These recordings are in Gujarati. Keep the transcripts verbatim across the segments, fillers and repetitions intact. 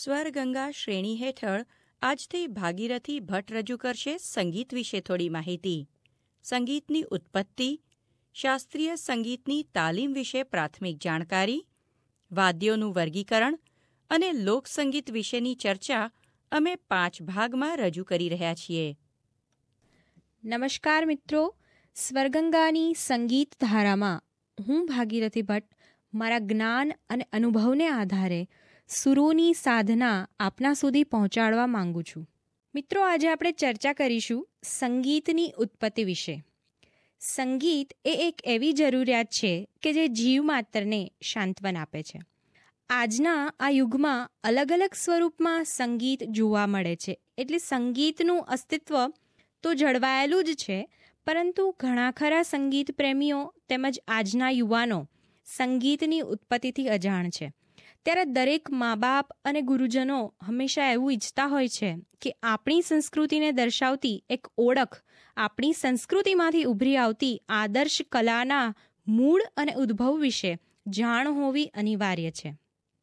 સ્વરગંગા શ્રેણી હેઠળ આજથી ભાગીરથી ભટ્ટ રજૂ કરશે સંગીત વિશે થોડી માહિતી. સંગીતની ઉત્પત્તિ, શાસ્ત્રીય સંગીતની તાલીમ વિશે પ્રાથમિક જાણકારી, વાદ્યોનું વર્ગીકરણ અને લોકસંગીત વિશેની ચર્ચા અમે પાંચ ભાગમાં રજૂ કરી રહ્યા છીએ. નમસ્કાર મિત્રો, સ્વરગંગાની સંગીત ધારામાં હું ભાગીરથી ભટ્ટ મારા જ્ઞાન અને અનુભવને આધારે સુરોની સાધના આપના સુધી પહોંચાડવા માંગુ છું. મિત્રો, આજે આપણે ચર્ચા કરીશું સંગીતની ઉત્પત્તિ વિશે. સંગીત એ એક એવી જરૂરિયાત છે કે જે જીવ માત્રને સાંત્વન આપે છે. આજના આ યુગમાં અલગ અલગ સ્વરૂપમાં સંગીત જોવા મળે છે, એટલે સંગીતનું અસ્તિત્વ તો જળવાયેલું જ છે, પરંતુ ઘણા ખરા સંગીત પ્રેમીઓ તેમજ આજના યુવાનો સંગીતની ઉત્પત્તિથી અજાણ છે. ત્યારે દરેક મા બાપ અને ગુરુજનો હંમેશા એવું ઈચ્છતા હોય છે કે આપણી સંસ્કૃતિને દર્શાવતી એક ઓળખ, આપણી સંસ્કૃતિમાંથી ઉભરી આવતી આદર્શ કલાના મૂળ અને ઉદ્ભવ વિશે જાણ હોવી અનિવાર્ય છે.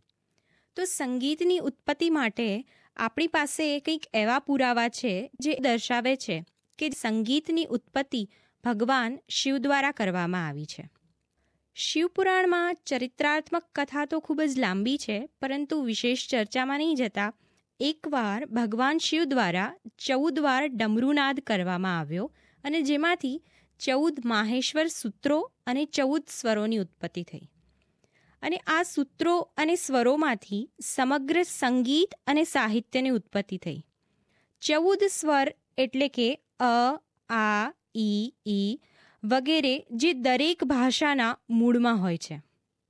તો સંગીતની ઉત્પત્તિ માટે આપણી પાસે કંઈક એવા પુરાવા છે જે દર્શાવે છે કે સંગીતની ઉત્પત્તિ ભગવાન શિવ દ્વારા કરવામાં આવી છે. શિવપુરાણમાં ચરિત્રાત્મક કથા તો ખૂબ જ લાંબી છે, પરંતુ વિશેષ ચર્ચામાં નહીં જતા એકવાર ભગવાન શિવ દ્વારા ચૌદ વાર ડમરૂનાદ કરવામાં આવ્યો અને જેમાંથી ચૌદ માહેશ્વર સૂત્રો અને ચૌદ સ્વરોની ઉત્પત્તિ થઈ. અને આ સૂત્રો અને સ્વરોમાંથી સમગ્ર સંગીત અને સાહિત્યની ઉત્પત્તિ થઈ. ચૌદ સ્વર એટલે કે અ, આ, ઈ, ઈ વગેરે જે દરેક ભાષાના મૂળમાં હોય છે.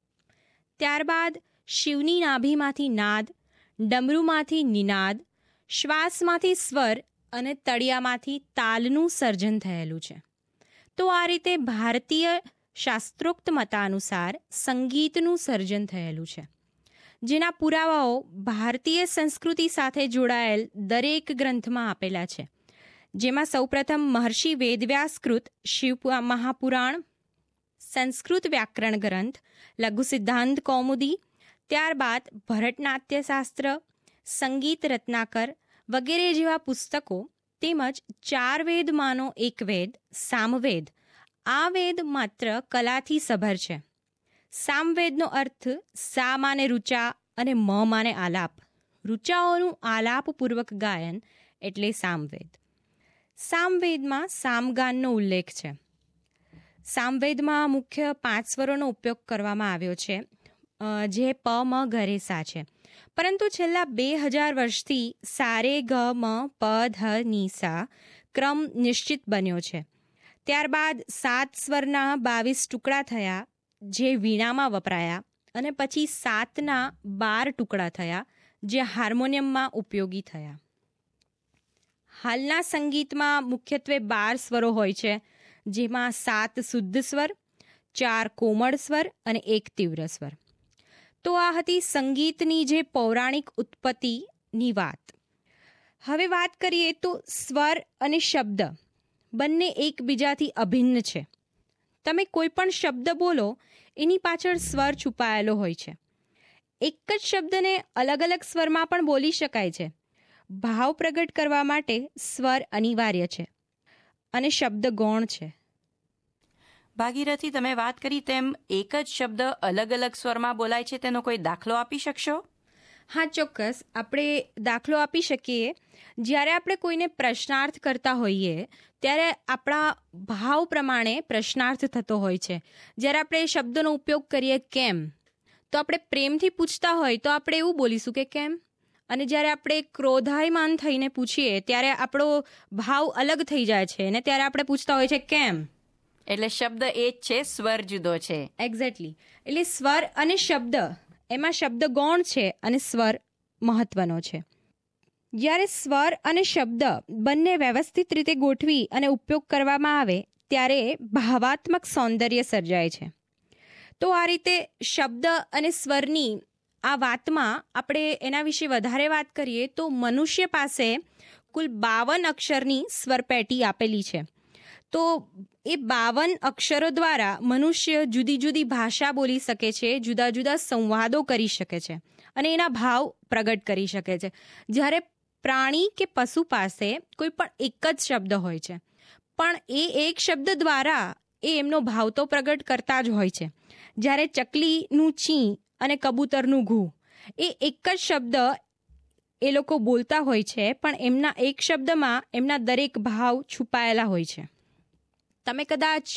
ત્યારબાદ શિવની નાભીમાંથી નાદ, ડમરૂમાંથી નિનાદ, શ્વાસમાંથી સ્વર અને તળિયામાંથી તાલનું સર્જન થયેલું છે. તો આ રીતે ભારતીય શાસ્ત્રોક્ત મતાનુસાર સંગીતનું સર્જન થયેલું છે, જેના પુરાવાઓ ભારતીય સંસ્કૃતિ સાથે જોડાયેલ દરેક ગ્રંથમાં આપેલા છે, જેમાં સૌપ્રથમ મહર્ષિ વેદવ્યાસકૃત શિવ મહાપુરાણ, સંસ્કૃત વ્યાકરણ ગ્રંથ લઘુ સિદ્ધાંત કૌમુદી, ત્યારબાદ ભરતનાટ્યશાસ્ત્ર, સંગીત રત્નાકર વગેરે જેવા પુસ્તકો, તેમજ ચાર વેદમાંનો એક વેદ સામવેદ. આ વેદ માત્ર કલાથી સભર છે. સામવેદનો અર્થ સા માને રુચા અને મ માને આલાપ. રુચાઓનું આલાપપૂર્વક ગાયન એટલે સામવેદ. સામવેદમાં સામગાનનો ઉલ્લેખ છે. સામવેદમાં મુખ્ય પાંચ સ્વરોનો ઉપયોગ કરવામાં આવ્યો છે, જે પ, મ, ગ, રે, સા છે. પરંતુ છેલ્લા બે હજાર વર્ષથી સારે ગ મ પ ધ ની સા ક્રમ નિશ્ચિત બન્યો છે. ત્યારબાદ સાત સ્વરના બાવીસ ટુકડા થયા, જે વીણામાં વપરાયા, અને પછી સાતના બાર ટુકડા થયા, જે હાર્મોનિયમમાં ઉપયોગી થયા. હાલના સંગીતમાં મુખ્યત્વે બાર સ્વરો હોય છે, જેમાં સાત શુદ્ધ સ્વર, ચાર કોમળ સ્વર અને એક તીવ્ર સ્વર. તો આ હતી સંગીતની જે પૌરાણિક ઉત્પત્તિની વાત. હવે વાત કરીએ તો સ્વર અને શબ્દ બંને એકબીજાથી અભિન્ન છે. તમે કોઈ પણ શબ્દ બોલો એની પાછળ સ્વર છુપાયેલો હોય છે. એક જ શબ્દને અલગ અલગ સ્વરમાં પણ બોલી શકાય છે. ભાવ પ્રગટ કરવા માટે સ્વર અનિવાર્ય છે અને શબ્દ ગૌણ છે. ભાગીરથી, તમે વાત કરી તેમ એક જ શબ્દ અલગ અલગ સ્વરમાં બોલાય છે, તેનો કોઈ દાખલો આપી શકશો? હા, ચોક્કસ. આપણે દાખલો આપી શકીએ. જ્યારે આપણે કોઈને પ્રશ્નાર્થ કરતા હોઈએ ત્યારે આપણા ભાવ પ્રમાણે પ્રશ્નાર્થ થતો હોય છે. જ્યારે આપણે શબ્દનો ઉપયોગ કરીએ કેમ, તો આપણે પ્રેમથી પૂછતા હોય તો આપણે એવું બોલીશું કે કેમ. અને જ્યારે આપણે ક્રોધાયમાન થઈને પૂછીએ ત્યારે આપણો ભાવ અલગ થઈ જાય છે અને ત્યારે આપણે પૂછતા હોય છે કેમ. એટલે શબ્દ એ જ છે, સ્વર જુદો છે. એક્ઝેક્ટલી. એટલે સ્વર અને શબ્દ, એમાં શબ્દ ગૌણ છે અને સ્વર મહત્વનો છે. જ્યારે સ્વર અને શબ્દ બંને વ્યવસ્થિત રીતે ગોઠવી અને ઉપયોગ કરવામાં આવે ત્યારે ભાવાત્મક સૌંદર્ય સર્જાય છે. તો આ રીતે શબ્દ અને સ્વરની આ વાતમાં આપણે એના વિશે વધારે વાત કરીએ તો મનુષ્ય પાસે કુલ બાવન અક્ષરની સ્વરપેટી આપેલી છે. તો એ બાવન અક્ષરો દ્વારા મનુષ્ય જુદી જુદી ભાષા બોલી શકે છે, જુદા જુદા સંવાદો કરી શકે છે અને એના ભાવ પ્રગટ કરી શકે છે. જ્યારે પ્રાણી કે પશુ પાસે કોઈ પણ એક જ શબ્દ હોય છે, પણ એ એક શબ્દ દ્વારા એ એમનો ભાવ તો પ્રગટ કરતા જ હોય છે. જ્યારે ચકલીનું ચી અને કબૂતરનું ઘૂ એ એક જ શબ્દ એ લોકો બોલતા હોય છે, પણ એમના એક શબ્દમાં એમના દરેક ભાવ છુપાયેલા હોય છે. તમે કદાચ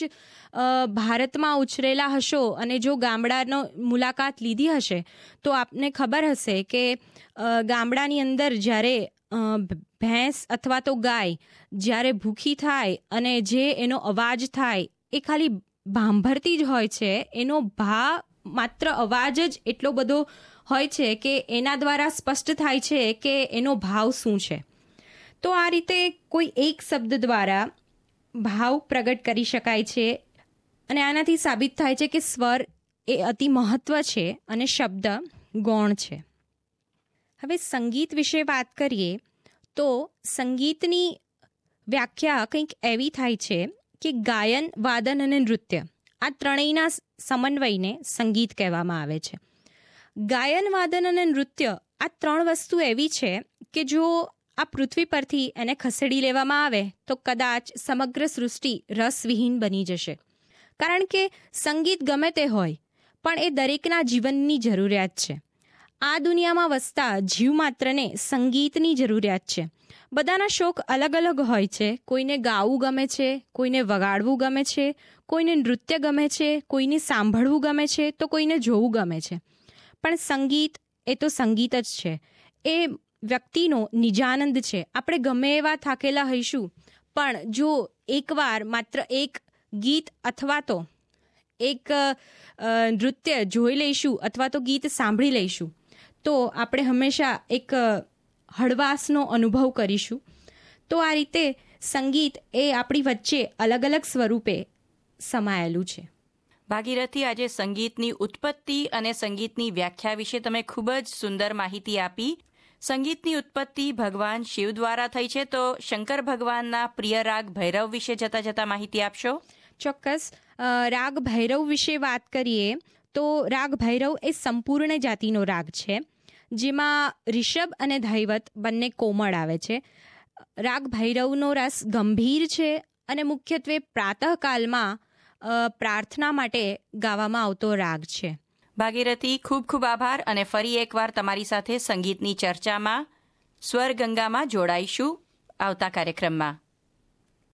ભારતમાં ઉછરેલા હશો અને જો ગામડાનો મુલાકાત લીધી હશે તો આપને ખબર હશે કે ગામડાની અંદર જ્યારે ભેંસ અથવા તો ગાય જ્યારે ભૂખી થાય અને જે એનો અવાજ થાય એ ખાલી ભાંભરતી જ હોય છે. એનો ભા માત્ર અવાજ જ એટલો બધો હોય છે કે એના દ્વારા સ્પષ્ટ થાય છે કે એનો ભાવ શું છે. તો આ રીતે કોઈ એક શબ્દ દ્વારા ભાવ પ્રગટ કરી શકાય છે અને આનાથી સાબિત થાય છે કે સ્વર એ અતિ મહત્વ છે અને શબ્દ ગૌણ છે. હવે સંગીત વિશે વાત કરીએ તો સંગીતની વ્યાખ્યા કંઈક એવી થાય છે કે ગાયન, વાદન અને નૃત્ય આ ત્રણેયના સમન્વયને સંગીત કહેવામાં આવે છે. ગાયન, વાદન અને નૃત્ય આ ત્રણ વસ્તુ એવી છે કે જો આ પૃથ્વી પરથી એને ખસેડી લેવામાં આવે તો કદાચ સમગ્ર સૃષ્ટિ રસવિહીન બની જશે. કારણ કે સંગીત ગમે તે હોય પણ એ દરેકના જીવનની જરૂરિયાત છે. આ દુનિયામાં વસતા જીવ માત્રને સંગીતની જરૂરિયાત છે. બધાના શોખ અલગ અલગ હોય છે. કોઈને ગાવું ગમે છે, કોઈને વગાડવું ગમે છે, કોઈને નૃત્ય ગમે છે, કોઈને સાંભળવું ગમે છે, તો કોઈને જોવું ગમે છે. પણ સંગીત એ તો સંગીત જ છે. એ વ્યક્તિનો નિજાનંદ છે. આપણે ગમે એવા થાકેલા હઈશું પણ જો એકવાર માત્ર એક ગીત અથવા તો એક નૃત્ય જોઈ લઈશું અથવા તો ગીત સાંભળી લઈશું તો આપણે હંમેશા એક હળવાશનો અનુભવ કરીશું. તો આ રીતે સંગીત એ આપણી વચ્ચે અલગ અલગ સ્વરૂપે સમાયેલું છે. ભાગીરથી, આજે સંગીતની ઉત્પત્તિ અને સંગીતની વ્યાખ્યા વિશે તમે ખૂબ જ સુંદર માહિતી આપી. સંગીતની ઉત્પત્તિ ભગવાન શિવ દ્વારા થઈ છે, તો શંકર ભગવાનના પ્રિય રાગ ભૈરવ વિશે જતા જતા માહિતી આપશો? ચોક્કસ. રાગ ભૈરવ વિશે વાત કરીએ તો રાગ ભૈરવ એ સંપૂર્ણ જાતિનો રાગ છે, જેમાં રિષભ અને ધૈવત બંને કોમળ આવે છે. રાગ ભૈરવનો રસ ગંભીર છે અને મુખ્યત્વે પ્રાતઃકાલમાં પ્રાર્થના માટે ગાવામાં આવતો રાગ છે. ભાગીરથી, ખૂબ ખૂબ આભાર અને ફરી એકવાર તમારી સાથે સંગીતની ચર્ચામાં સ્વર ગંગામાં જોડાઈશું આવતા કાર્યક્રમમાં.